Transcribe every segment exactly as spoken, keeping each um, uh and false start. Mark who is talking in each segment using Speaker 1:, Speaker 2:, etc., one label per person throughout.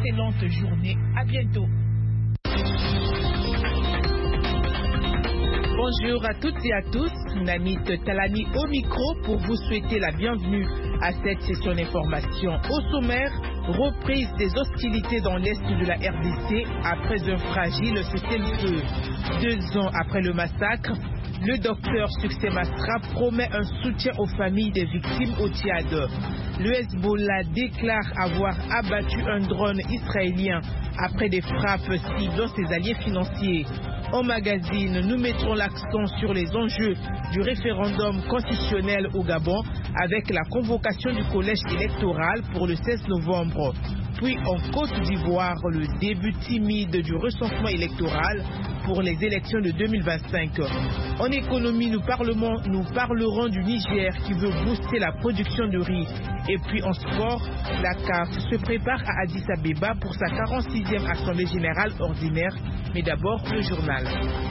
Speaker 1: excellente journée. À bientôt. Bonjour à toutes et à tous, Namit Talani au micro pour vous souhaiter la bienvenue à cette session d'information. Au sommaire, reprise des hostilités dans l'est de la R D C après un fragile cessez-le-feu. Deux ans après le massacre, le docteur Succès Masra promet un soutien aux familles des victimes au Tchad. Le Hezbollah déclare avoir abattu un drone israélien après des frappes ciblant ses alliés financiers. Au magazine, nous mettrons l'accent sur les enjeux du référendum constitutionnel au Gabon avec la convocation du collège électoral pour le seize novembre. Puis en Côte d'Ivoire, le début timide du recensement électoral pour les élections de deux mille vingt-cinq. En économie, nous, parlerons, nous parlerons du Niger qui veut booster la production de riz. Et puis en sport, la C A F se prépare à Addis Abeba pour sa quarante-sixième Assemblée générale ordinaire. Mais d'abord, le journal.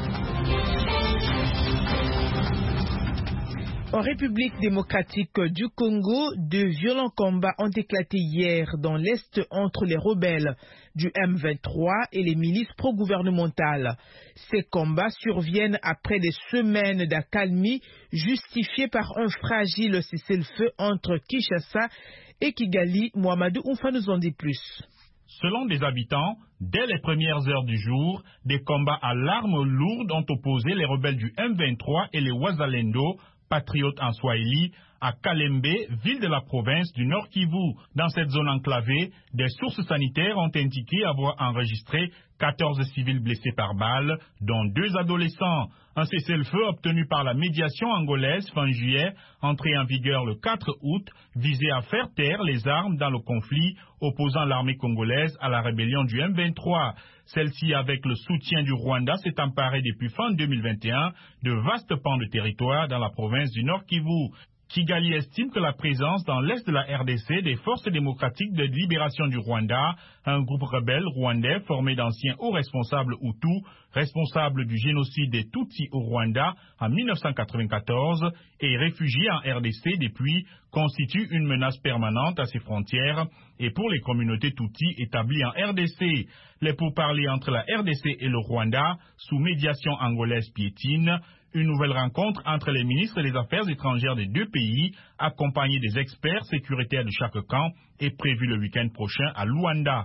Speaker 1: En République démocratique du Congo, de violents combats ont éclaté hier dans l'Est entre les rebelles du M vingt-trois et les milices pro-gouvernementales. Ces combats surviennent après des semaines d'accalmie justifiées par un fragile cessez-le-feu entre Kinshasa et Kigali. Mohamedou Oumfa nous en dit plus.
Speaker 2: Selon des habitants, dès les premières heures du jour, des combats à l'arme lourde ont opposé les rebelles du M vingt-trois et les Wazalendo, patriotes en Swahili, à Kalembe, ville de la province du Nord Kivu. Dans cette zone enclavée, des sources sanitaires ont indiqué avoir enregistré quatorze civils blessés par balle, dont deux adolescents. Un cessez-le-feu obtenu par la médiation angolaise fin juillet, entré en vigueur le quatre août, visait à faire taire les armes dans le conflit opposant l'armée congolaise à la rébellion du M vingt-trois. Celle-ci, avec le soutien du Rwanda, s'est emparée depuis fin deux mille vingt et un de vastes pans de territoire dans la province du Nord Kivu. Kigali estime que la présence dans l'est de la R D C des forces démocratiques de libération du Rwanda, un groupe rebelle rwandais formé d'anciens hauts responsables Hutus, responsables du génocide des Tutsis au Rwanda en mille neuf cent quatre-vingt-quatorze et réfugiés en R D C depuis, constitue une menace permanente à ses frontières et pour les communautés Tutsis établies en R D C. Les pourparlers entre la R D C et le Rwanda, sous médiation angolaise piétine. Une nouvelle rencontre entre les ministres des Affaires étrangères des deux pays, accompagnés des experts sécuritaires de chaque camp, est prévue le week-end prochain à Luanda.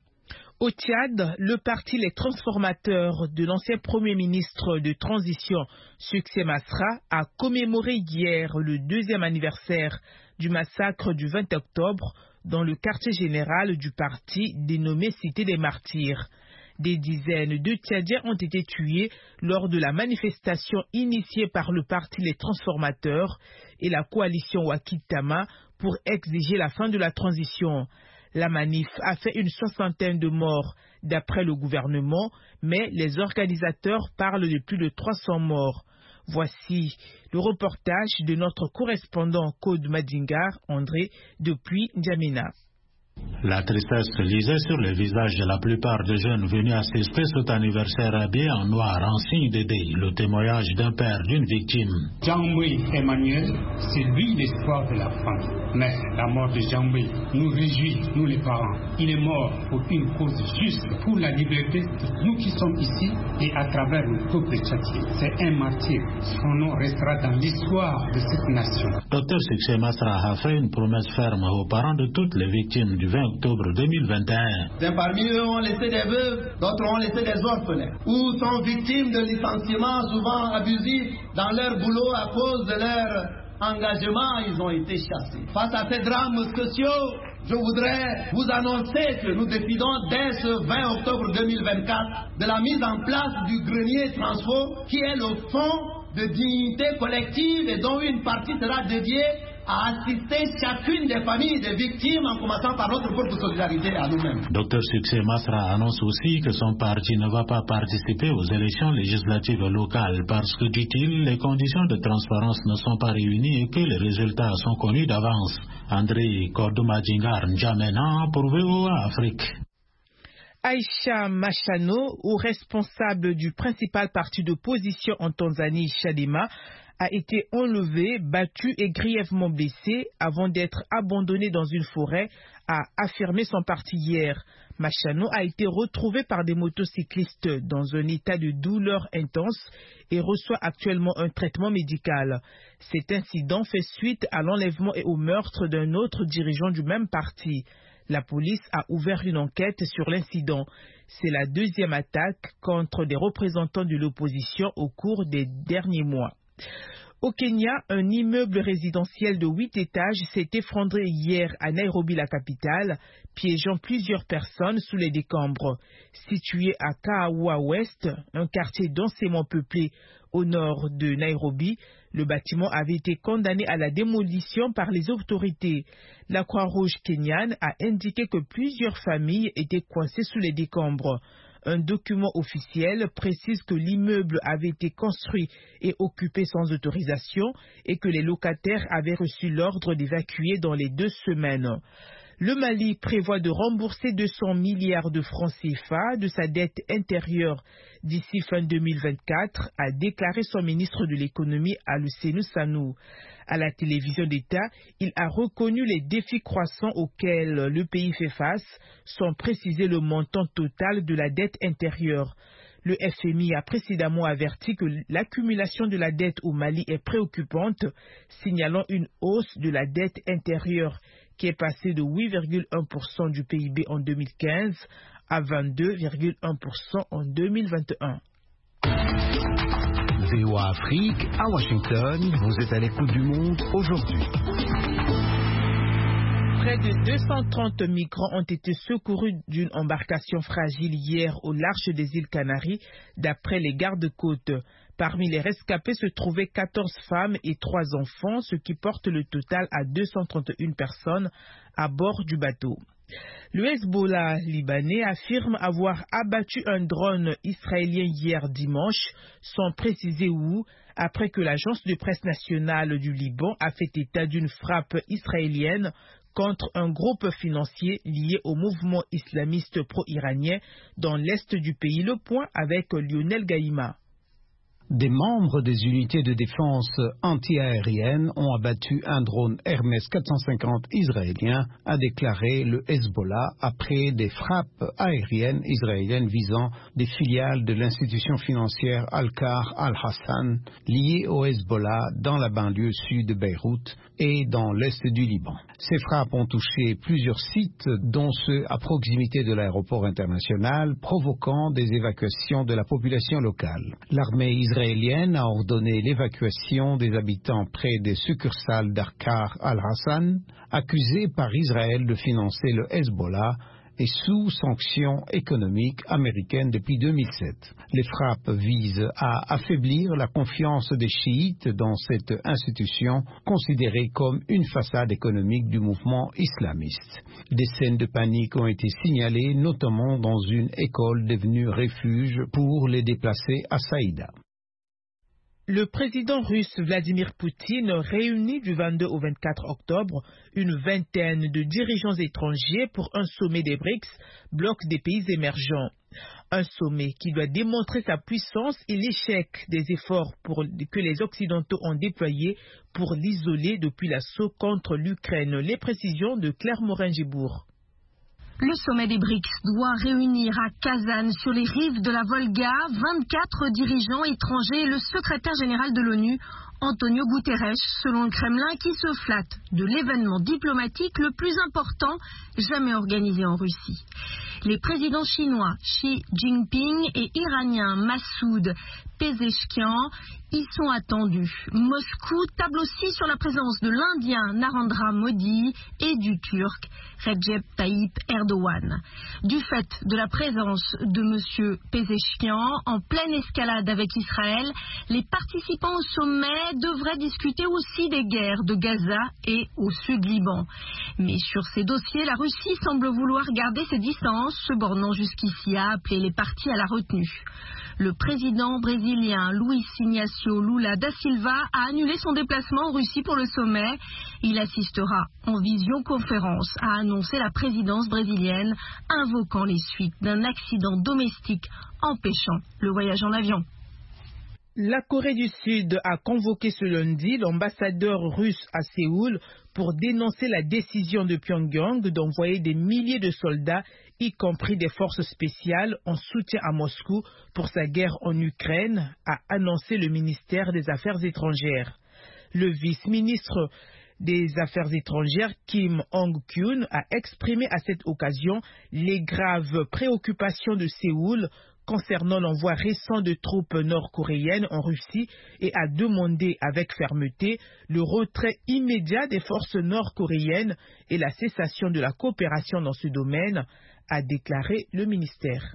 Speaker 1: Au Tchad, le parti Les Transformateurs de l'ancien Premier ministre de transition Succès Masra a commémoré hier le deuxième anniversaire du massacre du vingt octobre dans le quartier général du parti dénommé Cité des Martyrs. Des dizaines de Tchadiens ont été tués lors de la manifestation initiée par le parti Les Transformateurs et la coalition Wakitama pour exiger la fin de la transition. La manif a fait une soixantaine de morts d'après le gouvernement, mais les organisateurs parlent de plus de trois cents morts. Voici le reportage de notre correspondant Code Madingar, André, depuis N'Djamena.
Speaker 3: La tristesse se lisait sur les visages de la plupart des jeunes venus assister cet anniversaire habillé en noir en signe de deuil, le témoignage d'un père d'une victime.
Speaker 4: Jean-Louis Emmanuel, c'est lui l'espoir de la famille. Mais la mort de Jean-Louis nous réjouit, nous les parents. Il est mort pour une cause juste, pour la liberté de nous qui sommes ici et à travers le peuple tchadien. C'est un martyr. Son nom restera dans l'histoire de cette nation.
Speaker 3: Docteur Succès Masra a fait une promesse ferme aux parents de toutes les victimes du vingt octobre deux mille vingt et un.
Speaker 5: Parmi eux ont laissé des veuves, d'autres ont laissé des orphelins, ou sont victimes de licenciements souvent abusifs dans leur boulot à cause de leur engagement, ils ont été chassés. Face à ces drames sociaux, je voudrais vous annoncer que nous décidons dès ce vingt octobre deux mille vingt-quatre de la mise en place du grenier Transfo, qui est le fonds de dignité collective et dont une partie sera dédiée à assister chacune des familles des victimes en commençant par notre force de solidarité à nous-mêmes.
Speaker 3: Docteur Succès Masra annonce aussi que son parti ne va pas participer aux élections législatives locales parce que, dit-il, les conditions de transparence ne sont pas réunies et que les résultats sont connus d'avance. André Kordomadjingar N'Djamena pour V O A Afrique.
Speaker 1: Aïcha Machano, ou responsable du principal parti d'opposition en Tanzanie, Chadema, a été enlevé, battu et grièvement blessé avant d'être abandonné dans une forêt, a affirmé son parti hier. Machano a été retrouvé par des motocyclistes dans un état de douleur intense et reçoit actuellement un traitement médical. Cet incident fait suite à l'enlèvement et au meurtre d'un autre dirigeant du même parti. La police a ouvert une enquête sur l'incident. C'est la deuxième attaque contre des représentants de l'opposition au cours des derniers mois. Au Kenya, un immeuble résidentiel de huit étages s'est effondré hier à Nairobi, la capitale, piégeant plusieurs personnes sous les décombres. Situé à Kahawa Ouest, un quartier densément peuplé au nord de Nairobi, le bâtiment avait été condamné à la démolition par les autorités. La Croix-Rouge kenyane a indiqué que plusieurs familles étaient coincées sous les décombres. Un document officiel précise que l'immeuble avait été construit et occupé sans autorisation et que les locataires avaient reçu l'ordre d'évacuer dans les deux semaines. Le Mali prévoit de rembourser deux cents milliards de francs C F A de sa dette intérieure d'ici fin deux mille vingt-quatre, a déclaré son ministre de l'économie Alusenou Sanou. À la télévision d'État, il a reconnu les défis croissants auxquels le pays fait face, sans préciser le montant total de la dette intérieure. Le F M I a précédemment averti que l'accumulation de la dette au Mali est préoccupante, signalant une hausse de la dette intérieure qui est passée de huit virgule un pour cent du P I B en deux mille quinze à vingt-deux virgule un pour cent en deux mille vingt et un.
Speaker 6: V O A Afrique, à Washington, vous êtes à l'écoute du monde aujourd'hui.
Speaker 1: Près de deux cent trente migrants ont été secourus d'une embarcation fragile hier au large des îles Canaries, d'après les gardes-côtes. Parmi les rescapés se trouvaient quatorze femmes et trois enfants, ce qui porte le total à deux cent trente et une personnes à bord du bateau. Le Hezbollah libanais affirme avoir abattu un drone israélien hier dimanche, sans préciser où, après que l'agence de presse nationale du Liban a fait état d'une frappe israélienne contre un groupe financier lié au mouvement islamiste pro-iranien dans l'est du pays. Le point avec Lionel Gaïma.
Speaker 7: Des membres des unités de défense anti-aérienne ont abattu un drone Hermès quatre cent cinquante israélien, a déclaré le Hezbollah après des frappes aériennes israéliennes visant des filiales de l'institution financière Al-Khar Al-Hassan liées au Hezbollah dans la banlieue sud de Beyrouth et dans l'est du Liban. Ces frappes ont touché plusieurs sites, dont ceux à proximité de l'aéroport international, provoquant des évacuations de la population locale. L'armée israélienne a ordonné l'évacuation des habitants près des succursales d'Al-Khar Al-Hassan, accusés par Israël de financer le Hezbollah et sous sanctions économiques américaines depuis deux mille sept. Les frappes visent à affaiblir la confiance des chiites dans cette institution considérée comme une façade économique du mouvement islamiste. Des scènes de panique ont été signalées, notamment dans une école devenue refuge pour les déplacés à Saïda.
Speaker 1: Le président russe Vladimir Poutine réunit du vingt-deux au vingt-quatre octobre une vingtaine de dirigeants étrangers pour un sommet des B R I C S, bloc des pays émergents. Un sommet qui doit démontrer sa puissance et l'échec des efforts pour, que les Occidentaux ont déployés pour l'isoler depuis l'assaut contre l'Ukraine. Les précisions de Claire Morin-Gibourg.
Speaker 8: Le sommet des B R I C S doit réunir à Kazan, sur les rives de la Volga, vingt-quatre dirigeants étrangers et le secrétaire général de l'ONU, Antonio Guterres, selon le Kremlin, qui se flatte de l'événement diplomatique le plus important jamais organisé en Russie. Les présidents chinois Xi Jinping et iranien Massoud Pezeshkian y sont attendus. Moscou table aussi sur la présence de l'Indien Narendra Modi et du Turc Recep Tayyip Erdogan. Du fait de la présence de M. Pezeshkian en pleine escalade avec Israël, les participants au sommet devraient discuter aussi des guerres de Gaza et au sud Liban. Mais sur ces dossiers, la Russie semble vouloir garder ses distances, se bornant jusqu'ici à appeler les partis à la retenue. Le président brésilien Luiz Inácio Lula da Silva a annulé son déplacement en Russie pour le sommet. Il assistera en visioconférence, a annoncé la présidence brésilienne, invoquant les suites d'un accident domestique empêchant le voyage en avion.
Speaker 1: La Corée du Sud a convoqué ce lundi l'ambassadeur russe à Séoul pour dénoncer la décision de Pyongyang d'envoyer des milliers de soldats, y compris des forces spéciales, en soutien à Moscou pour sa guerre en Ukraine, a annoncé le ministère des Affaires étrangères. Le vice-ministre des Affaires étrangères, Kim Hong-kyun, a exprimé à cette occasion les graves préoccupations de Séoul concernant l'envoi récent de troupes nord-coréennes en Russie et a demandé avec fermeté le retrait immédiat des forces nord-coréennes et la cessation de la coopération dans ce domaine, a déclaré le ministère.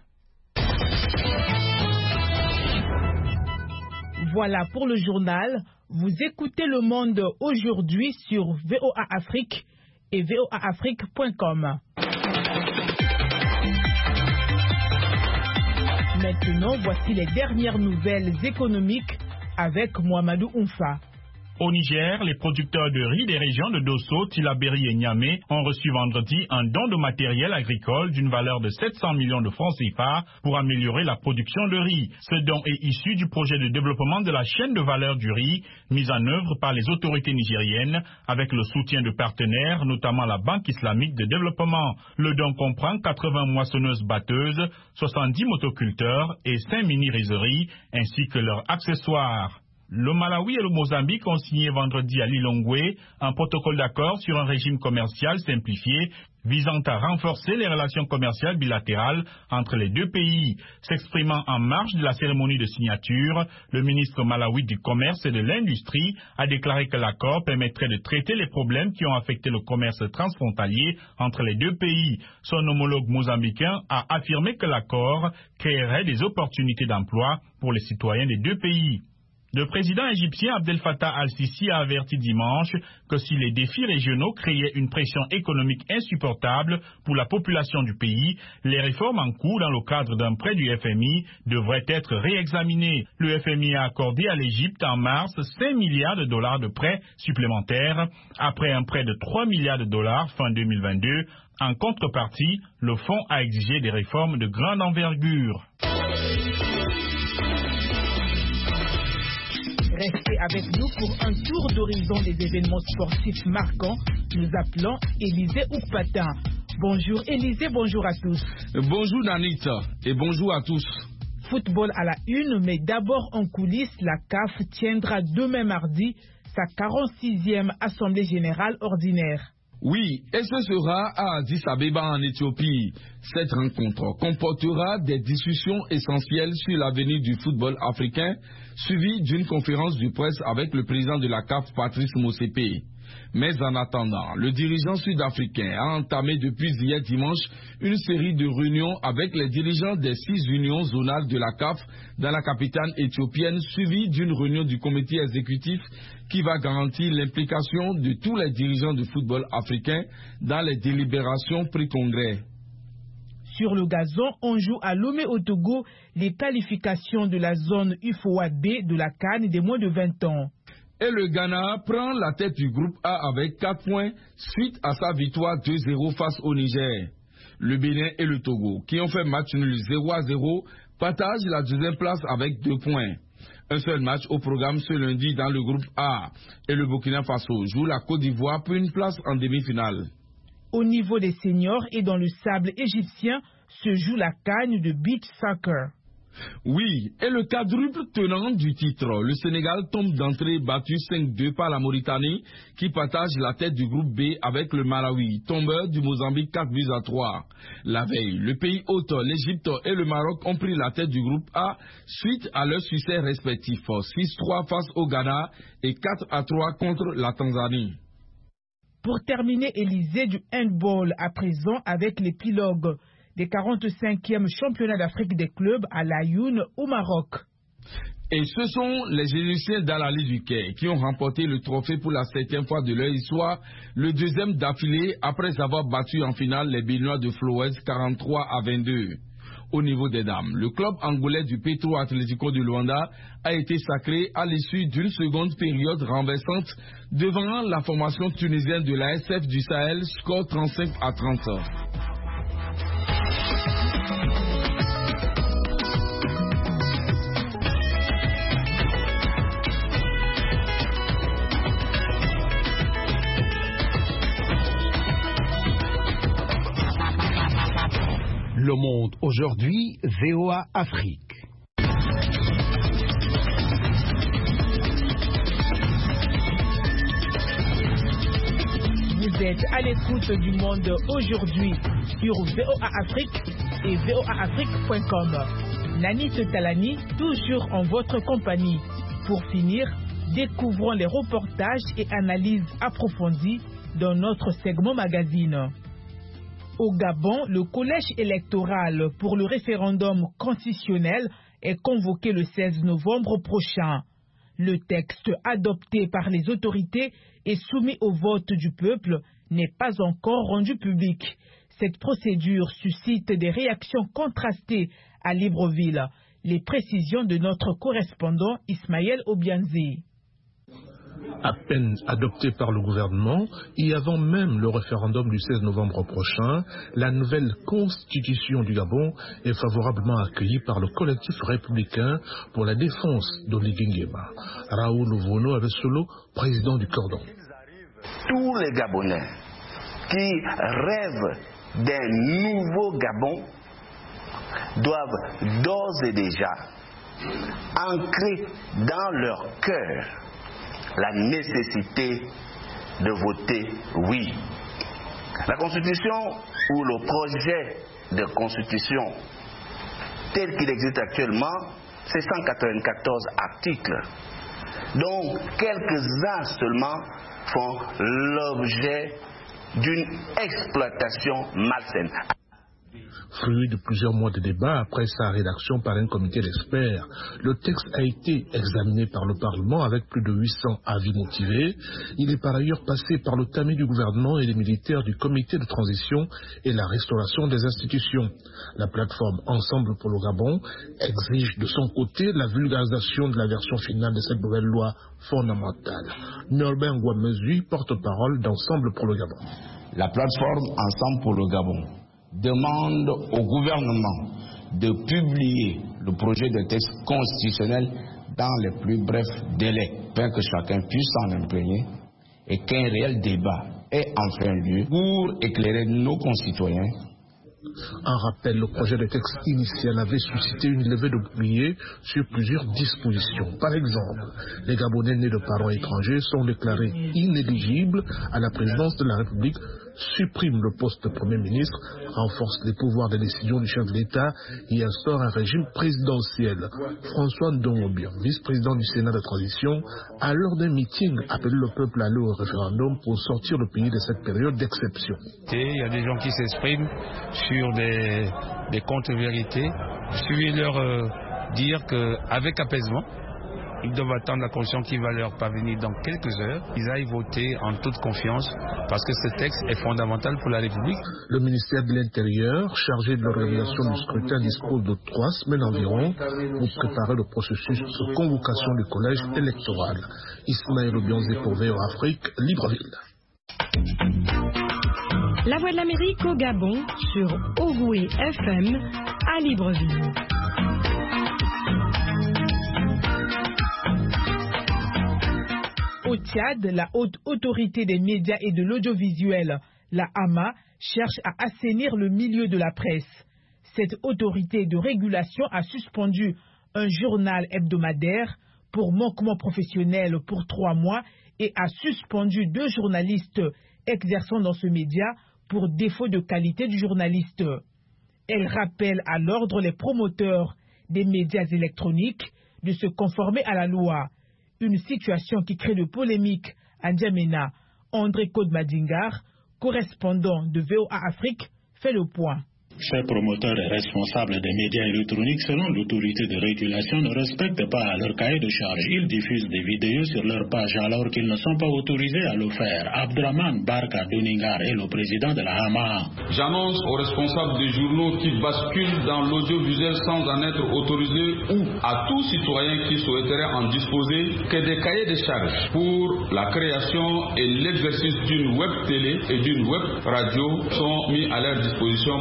Speaker 1: Voilà pour le journal. Vous écoutez Le Monde aujourd'hui sur V O A Afrique et V O A Afrique point com. Maintenant, voici les dernières nouvelles économiques avec Mohamedou Oumfa.
Speaker 2: Au Niger, les producteurs de riz des régions de Dosso, Tillabéri et Niamey ont reçu vendredi un don de matériel agricole d'une valeur de sept cents millions de francs C F A pour améliorer la production de riz. Ce don est issu du projet de développement de la chaîne de valeur du riz, mis en œuvre par les autorités nigériennes avec le soutien de partenaires, notamment la Banque islamique de développement. Le don comprend quatre-vingts moissonneuses-batteuses, soixante-dix motoculteurs et cinq mini-rizeries, ainsi que leurs accessoires. Le Malawi et le Mozambique ont signé vendredi à Lilongwe un protocole d'accord sur un régime commercial simplifié visant à renforcer les relations commerciales bilatérales entre les deux pays. S'exprimant en marge de la cérémonie de signature, le ministre malawi du Commerce et de l'Industrie a déclaré que l'accord permettrait de traiter les problèmes qui ont affecté le commerce transfrontalier entre les deux pays. Son homologue mozambicain a affirmé que l'accord créerait des opportunités d'emploi pour les citoyens des deux pays. Le président égyptien Abdel Fattah al-Sisi a averti dimanche que si les défis régionaux créaient une pression économique insupportable pour la population du pays, les réformes en cours dans le cadre d'un prêt du F M I devraient être réexaminées. Le F M I a accordé à l'Égypte en mars cinq milliards de dollars de prêts supplémentaires après un prêt de trois milliards de dollars fin deux mille vingt-deux. En contrepartie, le fonds a exigé des réformes de grande envergure.
Speaker 1: Restez avec nous pour un tour d'horizon des événements sportifs marquants. Nous appelons Élisée Oukpatin. Bonjour Élisée, bonjour à tous.
Speaker 9: Bonjour Nanita et bonjour à tous.
Speaker 1: Football à la une, mais d'abord en coulisses, la C A F tiendra demain mardi sa quarante-sixième Assemblée Générale Ordinaire.
Speaker 9: Oui, et ce sera à Addis Abeba en Éthiopie. Cette rencontre comportera des discussions essentielles sur l'avenir du football africain, suivie d'une conférence de presse avec le président de la C A F, Patrice Motsepe. Mais en attendant, le dirigeant sud-africain a entamé depuis hier dimanche une série de réunions avec les dirigeants des six unions zonales de la C A F dans la capitale éthiopienne, suivie d'une réunion du comité exécutif qui va garantir l'implication de tous les dirigeants de football africain dans les délibérations pré-congrès.
Speaker 1: Sur le gazon, on joue à Lomé au Togo les qualifications de la zone U F O A B de la CAN des moins de vingt ans.
Speaker 9: Et le Ghana prend la tête du groupe A avec quatre points suite à sa victoire deux zéro face au Niger. Le Bénin et le Togo, qui ont fait match nul zéro à zéro, partagent la deuxième place avec deux points. Un seul match au programme ce lundi dans le groupe A. Et le Burkina Faso joue la Côte d'Ivoire pour une place en demi-finale.
Speaker 1: Au niveau des seniors et dans le sable égyptien se joue la CAN de beach soccer.
Speaker 9: Oui, et le quadruple tenant du titre, le Sénégal tombe d'entrée battu cinq deux par la Mauritanie qui partage la tête du groupe B avec le Malawi, tombeur du Mozambique quatre buts à trois. La veille, le pays hôte, l'Égypte et le Maroc ont pris la tête du groupe A suite à leurs succès respectifs, six trois face au Ghana et quatre à trois contre la Tanzanie.
Speaker 1: Pour terminer, Élysée du handball à présent avec l'épilogue des quarante-cinquièmes championnats d'Afrique des clubs à l'Ayoun au Maroc.
Speaker 9: Et ce sont les Égyptiens d'Al-Ali du Caire qui ont remporté le trophée pour la septième fois de leur histoire, le deuxième d'affilée après avoir battu en finale les Béninois de Flores quarante-trois à vingt-deux. Au niveau des dames, le club angolais du Petro Atlético de Luanda a été sacré à l'issue d'une seconde période renversante devant la formation tunisienne de la S F du Sahel, score trente-cinq à trente.
Speaker 7: Le Monde aujourd'hui, V O A Afrique.
Speaker 1: Vous êtes à l'écoute du Monde aujourd'hui sur V O A Afrique et V O A Afrique point com. Nani Talani, toujours en votre compagnie. Pour finir, découvrons les reportages et analyses approfondies dans notre segment magazine. Au Gabon, le collège électoral pour le référendum constitutionnel est convoqué le seize novembre prochain. Le texte adopté par les autorités et soumis au vote du peuple n'est pas encore rendu public. Cette procédure suscite des réactions contrastées à Libreville. Les précisions de notre correspondant Ismaël Obianzi.
Speaker 10: À peine adopté par le gouvernement, et avant même le référendum du seize novembre prochain, la nouvelle constitution du Gabon est favorablement accueillie par le collectif républicain pour la défense d'Oligui Nguema. Raoul Ouvono Avesolo, président du Cordon.
Speaker 11: Tous les Gabonais qui rêvent d'un nouveau Gabon doivent d'ores et déjà ancrer dans leur cœur la nécessité de voter oui. La Constitution ou le projet de Constitution tel qu'il existe actuellement, c'est cent quatre-vingt-quatorze articles, dont quelques-uns seulement font l'objet d'une exploitation malsaine.
Speaker 10: Fruit de plusieurs mois de débats après sa rédaction par un comité d'experts, le texte a été examiné par le Parlement avec plus de huit cents avis motivés. Il est par ailleurs passé par le tamis du gouvernement et des militaires du comité de transition et la restauration des institutions. La plateforme Ensemble pour le Gabon exige de son côté la vulgarisation de la version finale de cette nouvelle loi fondamentale. Norbert Ngouamezui, porte-parole d'Ensemble pour le Gabon.
Speaker 9: La plateforme Ensemble pour le Gabon demande au gouvernement de publier le projet de texte constitutionnel dans les plus brefs délais, afin que chacun puisse s'en imprégner et qu'un réel débat ait enfin lieu pour éclairer nos concitoyens.
Speaker 10: En rappel, le projet de texte initial avait suscité une levée de boucliers sur plusieurs dispositions. Par exemple, les Gabonais nés de parents étrangers sont déclarés inéligibles à la présidence de la République, supprime le poste de Premier ministre, renforce les pouvoirs de décision du chef de l'État et instaure un régime présidentiel. François Ndongobian, vice-président du Sénat de transition, a lors d'un meeting appelé le peuple à aller au référendum pour sortir le pays de cette période d'exception.
Speaker 12: Il y a des gens qui s'expriment sur des, des contre-vérités. Je vais leur euh, dire qu'avec apaisement, ils doivent attendre la constitution qui va leur parvenir dans quelques heures. Ils aillent voter en toute confiance parce que ce texte est fondamental pour la République.
Speaker 10: Le ministère de l'Intérieur, chargé de l'organisation du scrutin, dispose de trois semaines environ pour préparer le processus de convocation du collège électoral. Ismaël Obianzi pour V O A Afrique, Libreville.
Speaker 8: La Voix de l'Amérique au Gabon sur Ogoué F M à Libreville.
Speaker 1: Au Tchad, la haute autorité des médias et de l'audiovisuel, la A M A, cherche à assainir le milieu de la presse. Cette autorité de régulation a suspendu un journal hebdomadaire pour manquement professionnel pour trois mois et a suspendu deux journalistes exerçant dans ce média pour défaut de qualité du journaliste. Elle rappelle à l'ordre les promoteurs des médias électroniques de se conformer à la loi. Une situation qui crée de polémiques à N'Djamena. André Kodmadingar, correspondant de V O A Afrique, fait le point.
Speaker 3: Ces promoteurs et responsables des médias électroniques, selon l'autorité de régulation, ne respectent pas leur cahier de charge. Ils diffusent des vidéos sur leur page alors qu'ils ne sont pas autorisés à le faire. Abdraman Barka Doningar est le président de la A M A.
Speaker 9: J'annonce aux responsables des journaux qui basculent dans l'audiovisuel sans en être autorisés ou à tout citoyen qui souhaiterait en disposer que des cahiers de charge pour la création et l'exercice d'une web télé et d'une web radio sont mis à leur disposition par la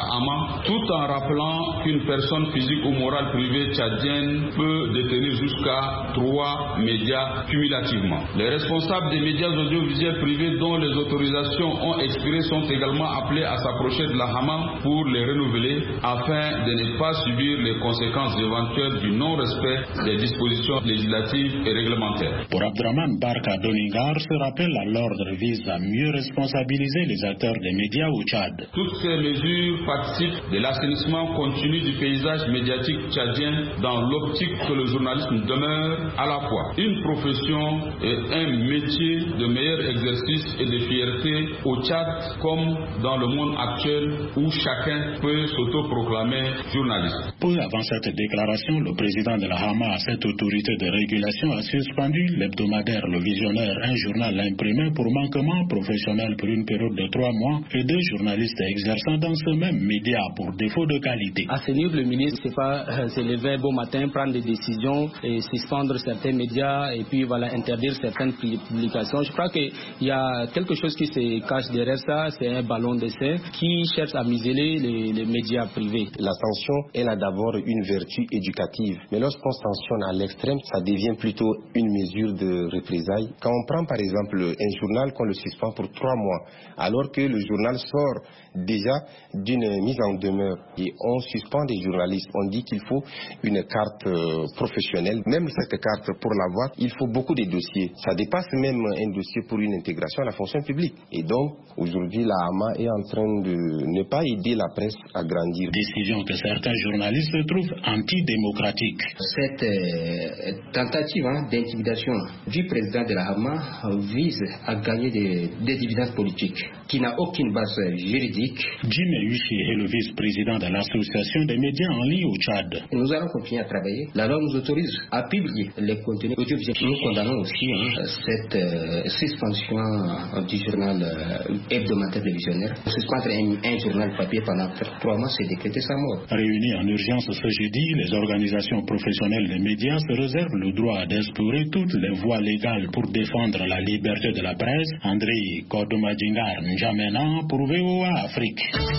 Speaker 9: Hama, tout en rappelant qu'une personne physique ou morale privée tchadienne peut détenir jusqu'à trois médias cumulativement. Les responsables des médias audiovisuels privés dont les autorisations ont expiré sont également appelés à s'approcher de la Hama pour les renouveler afin de ne pas subir les conséquences éventuelles du non-respect des dispositions législatives et réglementaires.
Speaker 3: Pour Abdraman Barka Doningar, ce rappel à l'ordre vise à mieux responsabiliser les acteurs des médias au Tchad.
Speaker 9: Toutes ces mesures participent de l'assainissement continu du paysage médiatique tchadien dans l'optique que le journalisme demeure à la fois une profession et un métier de meilleur exercice et de fierté au Tchad comme dans le monde actuel où chacun peut s'autoproclamer journaliste.
Speaker 3: Peu avant cette déclaration, le président de la Hama, cette autorité de régulation, a suspendu l'hebdomadaire Le Visionnaire, un journal imprimé pour manquement professionnel pour une période de trois mois et deux journalistes exerçant dans ce même média pour défaut de qualité.
Speaker 13: À ce niveau, le ministre ne s'est pas se lever un beau matin, prendre des décisions et suspendre certains médias et puis voilà, interdire certaines publications. Je crois qu'il y a quelque chose qui se cache derrière ça, c'est un ballon d'essai qui cherche à museler les, les médias privés.
Speaker 14: La sanction, elle a d'abord une vertu éducative, mais lorsqu'on sanctionne à l'extrême, ça devient plutôt une mesure de représailles. Quand on prend par exemple un journal qu'on le suspend pour trois mois, alors que le journal sort déjà d'une mise en demeure et on suspend des journalistes, on dit qu'il faut une carte euh, professionnelle. Même cette carte, pour l'avoir, il faut beaucoup de dossiers. Ça dépasse même un dossier pour une intégration à la fonction publique. Et donc, aujourd'hui, la Hama est en train de ne pas aider la presse à grandir.
Speaker 3: Décision que certains journalistes trouvent antidémocratique.
Speaker 13: Cette euh, tentative hein, d'intimidation du président de la Hama vise à gagner des, des dividendes politiques qui n'a aucune base juridique.
Speaker 3: Jim Yushi est le vice-président de l'association des médias en ligne au Tchad.
Speaker 13: Nous allons continuer à travailler. La loi nous autorise à publier les contenus audiovisuels. Nous condamnons aussi hein, cette euh, suspension euh, du journal euh, hebdomadaire Le Visionnaire. Suspendre un, un journal papier pendant trois mois, c'est décréter sa mort.
Speaker 3: Réunis en urgence ce jeudi, les organisations professionnelles des médias se réservent le droit d'explorer toutes les voies légales pour défendre la liberté de la presse. André Kodomadjingar N'Djamena pour V O A Afrique.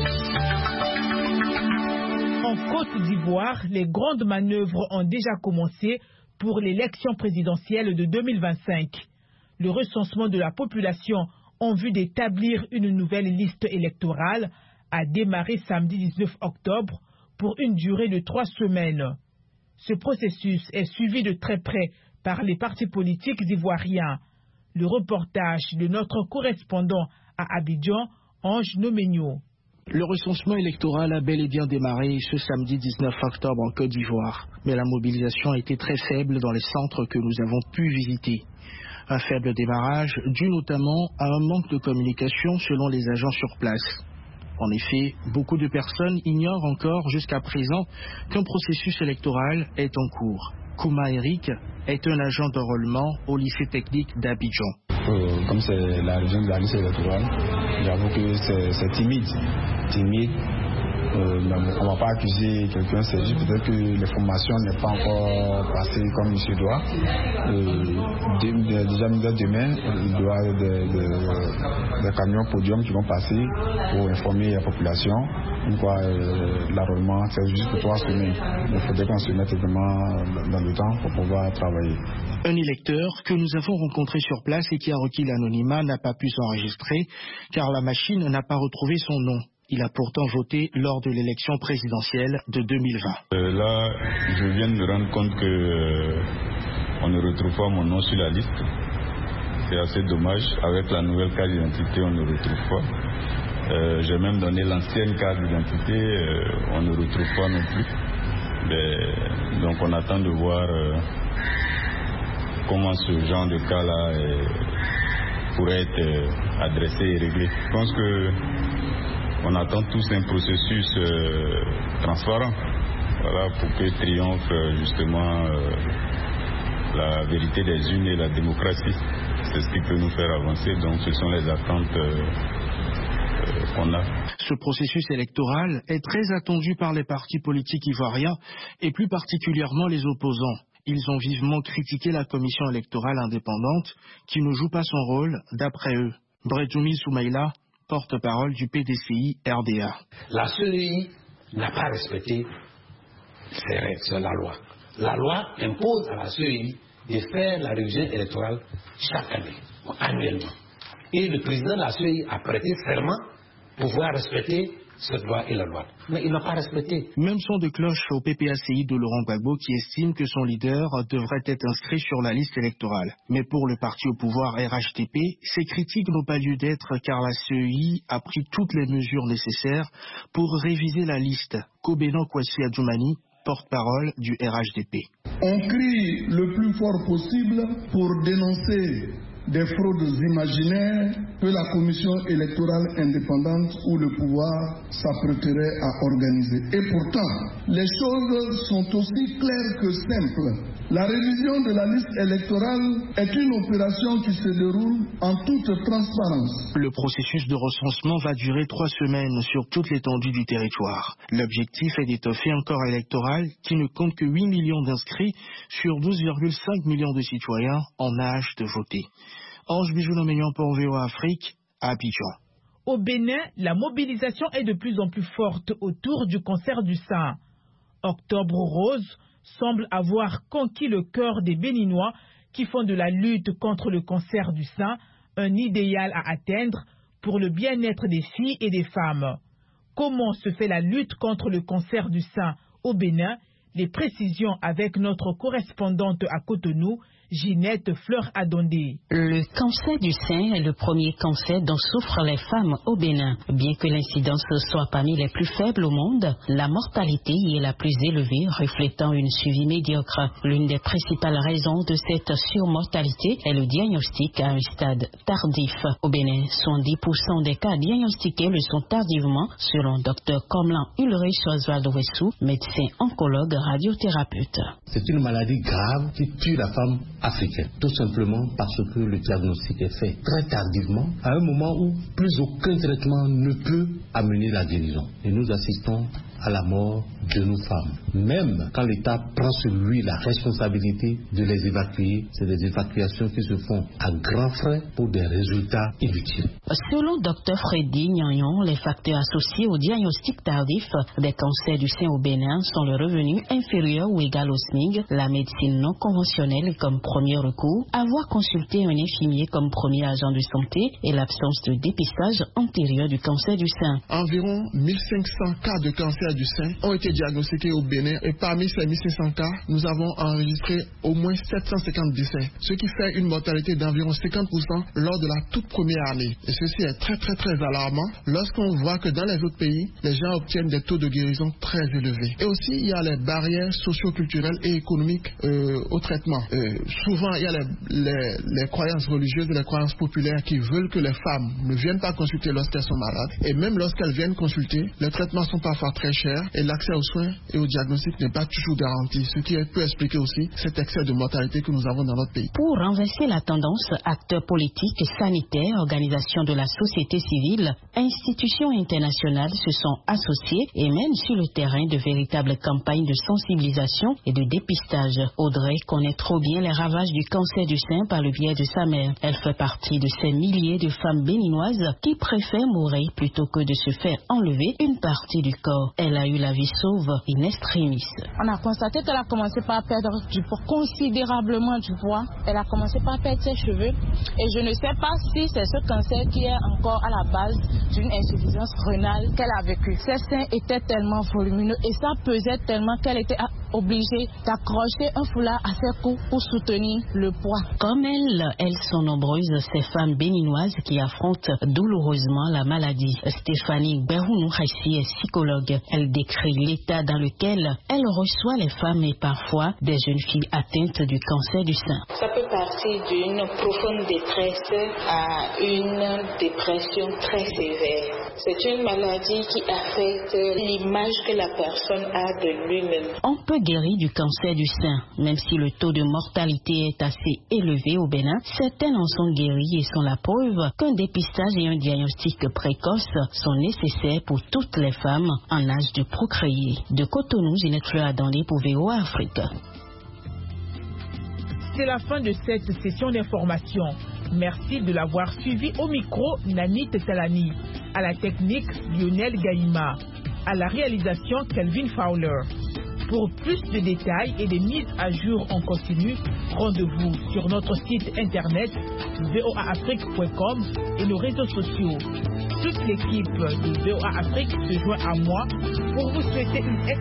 Speaker 1: En Côte d'Ivoire, les grandes manœuvres ont déjà commencé pour l'élection présidentielle de deux mille vingt-cinq. Le recensement de la population en vue d'établir une nouvelle liste électorale a démarré samedi dix-neuf octobre pour une durée de trois semaines. Ce processus est suivi de très près par les partis politiques ivoiriens. Le reportage de notre correspondant à Abidjan, Ange Nomenyo.
Speaker 15: Le recensement électoral a bel et bien démarré ce samedi dix-neuf octobre en Côte d'Ivoire, mais la mobilisation a été très faible dans les centres que nous avons pu visiter. Un faible démarrage dû notamment à un manque de communication selon les agents sur place. En effet, beaucoup de personnes ignorent encore jusqu'à présent qu'un processus électoral est en cours. Kouma Eric est un agent d'enrôlement au lycée technique d'Abidjan.
Speaker 16: Euh, comme c'est la région de la liste électorale, j'avoue que c'est timide. timide. Euh, on ne va pas accuser quelqu'un, c'est juste peut-être que l'information n'est pas encore passée comme il se doit. Euh, déjà, demain, il doit y avoir des, des, des camions podium qui vont passer pour informer la population. Une fois euh, l'enrôlement, c'est juste pour trois semaines. Il faudrait qu'on se mette vraiment dans le temps pour pouvoir travailler.
Speaker 15: Un électeur que nous avons rencontré sur place et qui a requis l'anonymat n'a pas pu s'enregistrer car la machine n'a pas retrouvé son nom. Il a pourtant voté lors de l'élection présidentielle de deux mille vingt.
Speaker 16: Euh, là, je viens de me rendre compte que euh, on ne retrouve pas mon nom sur la liste. C'est assez dommage. Avec la nouvelle carte d'identité, on ne retrouve pas. Euh, J'ai même donné l'ancienne carte d'identité, euh, on ne retrouve pas non plus. Mais, donc on attend de voir euh, comment ce genre de cas-là euh, pourrait être euh, adressé et réglé. Je pense que on attend tous un processus euh, transparent, voilà, pour que triomphe euh, justement euh, la vérité des unes et la démocratie. C'est ce qui peut nous faire avancer, donc ce sont les attentes euh, euh, qu'on a.
Speaker 15: Ce processus électoral est très attendu par les partis politiques ivoiriens et plus particulièrement les opposants. Ils ont vivement critiqué la commission électorale indépendante qui ne joue pas son rôle d'après eux. Bredjoumi Soumaïla, porte-parole du P D C I R D A.
Speaker 17: La C E I n'a pas respecté ses règles sur la loi. La loi impose à la C E I de faire la révision électorale chaque année, annuellement. Et le président de la C E I a prêté serment pour pouvoir respecter cette loi et la loi. Mais il n'a pas respecté.
Speaker 15: Même son de cloche au P P A C I de Laurent Gbagbo qui estime que son leader devrait être inscrit sur la liste électorale. Mais pour le parti au pouvoir R H D P, ces critiques n'ont pas lieu d'être car la C E I a pris toutes les mesures nécessaires pour réviser la liste. Kobeno Kwasi Adjoumani, porte-parole du R H D P.
Speaker 18: On crie le plus fort possible pour dénoncer des fraudes imaginaires que la commission électorale indépendante ou le pouvoir s'apprêterait à organiser. Et pourtant, les choses sont aussi claires que simples. La révision de la liste électorale est une opération qui se déroule en toute transparence.
Speaker 15: Le processus de recensement va durer trois semaines sur toute l'étendue du territoire. L'objectif est d'étoffer un corps électoral qui ne compte que huit millions d'inscrits sur douze virgule cinq millions de citoyens en âge de voter. Ange Bijou-Noménian pour V O A Afrique, à Abidjan.
Speaker 1: Au Bénin, la mobilisation est de plus en plus forte autour du cancer du sein. Octobre Rose semble avoir conquis le cœur des Béninois qui font de la lutte contre le cancer du sein un idéal à atteindre pour le bien-être des filles et des femmes. Comment se fait la lutte contre le cancer du sein au Bénin? Les précisions avec notre correspondante à Cotonou, Ginette Fleur-Adondé.
Speaker 19: Le cancer du sein est le premier cancer dont souffrent les femmes au Bénin. Bien que l'incidence soit parmi les plus faibles au monde, la mortalité y est la plus élevée, reflétant une suivi médiocre. L'une des principales raisons de cette surmortalité est le diagnostic à un stade tardif. Au Bénin, soixante-dix pour cent des cas diagnostiqués le sont tardivement, selon Dr Komlan Ulrich Oswald Wessou, médecin oncologue radiothérapeute.
Speaker 20: C'est une maladie grave qui tue la femme africaine, tout simplement parce que le diagnostic est fait très tardivement, à un moment où plus aucun traitement ne peut amener la guérison. Et nous assistons à la mort de nos femmes. Même quand l'État prend sur lui la responsabilité de les évacuer, c'est des évacuations qui se font à grands frais pour des résultats inutiles.
Speaker 19: Selon Dr Freddy Nyagnon, les facteurs associés au diagnostic tardif des cancers du sein au Bénin sont le revenu inférieur ou égal au S M I G, la médecine non conventionnelle comme premier recours, avoir consulté un infirmier comme premier agent de santé et l'absence de dépistage antérieur du cancer du sein.
Speaker 21: Environ mille cinq cents cas de cancer du sein ont été diagnostiqués au Bénin et parmi ces mille cinq cents cas, nous avons enregistré au moins sept cent cinquante décès, ce qui fait une mortalité d'environ cinquante pour cent lors de la toute première année. Et ceci est très très très alarmant lorsqu'on voit que dans les autres pays, les gens obtiennent des taux de guérison très élevés. Et aussi, il y a les barrières socio-culturelles et économiques euh, au traitement. Euh, souvent, il y a les, les, les croyances religieuses et les croyances populaires qui veulent que les femmes ne viennent pas consulter lorsqu'elles sont malades. Et même lorsqu'elles viennent consulter, les traitements sont parfois très cher et l'accès aux soins et au diagnostic n'est pas toujours garanti, ce qui peut expliquer aussi cet excès de mortalité que nous avons dans notre pays.
Speaker 19: Pour renverser la tendance, acteurs politiques, sanitaires, organisations de la société civile, institutions internationales se sont associés et mènent sur le terrain de véritables campagnes de sensibilisation et de dépistage. Audrey connaît trop bien les ravages du cancer du sein par le biais de sa mère. Elle fait partie de ces milliers de femmes béninoises qui préfèrent mourir plutôt que de se faire enlever une partie du corps. Elle a eu la vie sauve in extremis.
Speaker 22: On a constaté qu'elle a commencé par perdre du poids, considérablement du poids. Elle a commencé par perdre ses cheveux. Et je ne sais pas si c'est ce cancer qui est encore à la base d'une insuffisance rénale qu'elle a vécue. Ses seins étaient tellement volumineux et ça pesait tellement qu'elle était obligée d'accrocher un foulard à ses cous pour soutenir le poids.
Speaker 19: Comme elle, elles sont nombreuses, ces femmes béninoises qui affrontent douloureusement la maladie. Stéphanie Berounou-Hassi est psychologue. Elle décrit l'état dans lequel elle reçoit les femmes et parfois des jeunes filles atteintes du cancer du sein.
Speaker 23: Ça peut partir d'une profonde détresse à une dépression très sévère. C'est une maladie qui affecte l'image que la personne a de lui-même.
Speaker 19: On peut guérir du cancer du sein, même si le taux de mortalité est assez élevé au Bénin. Certaines en sont guéries et sont la preuve qu'un dépistage et un diagnostic précoce sont nécessaires pour toutes les femmes en âge de procréer. De Cotonou, Ginette Fleur-Adondé pour V O A Afrique.
Speaker 1: C'est la fin de cette session d'information. Merci de l'avoir suivi au micro, Nanit Talani. À la technique, Lionel Gaïma. À la réalisation, Kelvin Fowler. Pour plus de détails et de mises à jour en continu, rendez-vous sur notre site internet v o a afrique point com et nos réseaux sociaux. Toute l'équipe de V O A Afrique se joint à moi pour vous souhaiter une excellente